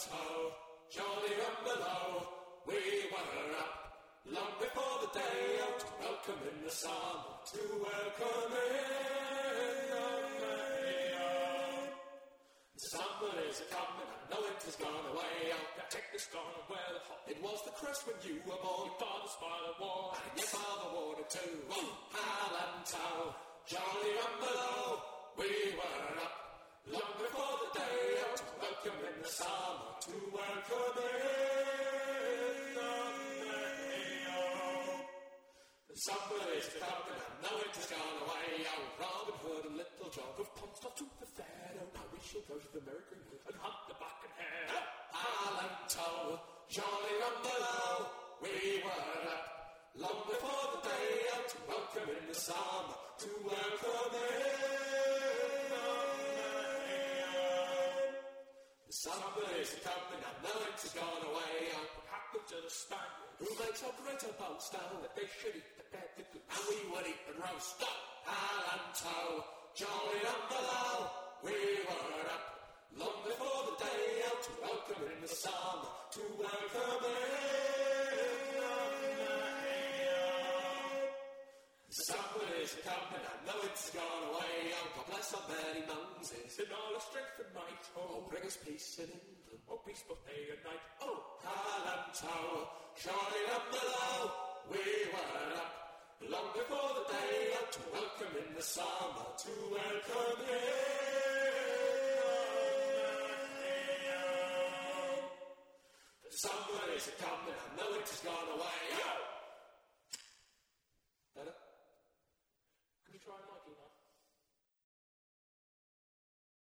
tow, jolly and below. We were up long before the day out, welcoming the summer, to welcome in the May. The summer is a-coming, and no winter's gone away out. Now take this gone and wear the hot. It was the crest when you were born. Your father's father wore, and your father wore it too. Oh, Hal and Tow, jolly and below. We were up long before the day out, welcoming the summer, to welcome in the May. The summer is coming and the winter's gone away out. Robin Hood and Little John have pumped off to the fair. Now we shall go to the Merry Green Wood and hunt the buck and hare. Hal and Tow, jolly and below. We were up long before the day out, welcoming the summer, to welcome in the May. The summer is coming and the winter's gone away out. What happened to the Spaniard who makes a greater boast now that they should eat the dead good, and we would eat and roast up? Hal and Tow, jolly and below. We were up long before the day out, welcoming the summer, to welcome in the May. The summer is coming and the winter's gone away out. God bless our merry Moses in all our strength and might. Oh, bring us peace in England, oh, peace both day and night. Oh, Hal and Tow, jolly and below. We were up long before the day out, welcoming the summer, to welcome in the May. The summer is a-coming and the winter's gone away. Oh!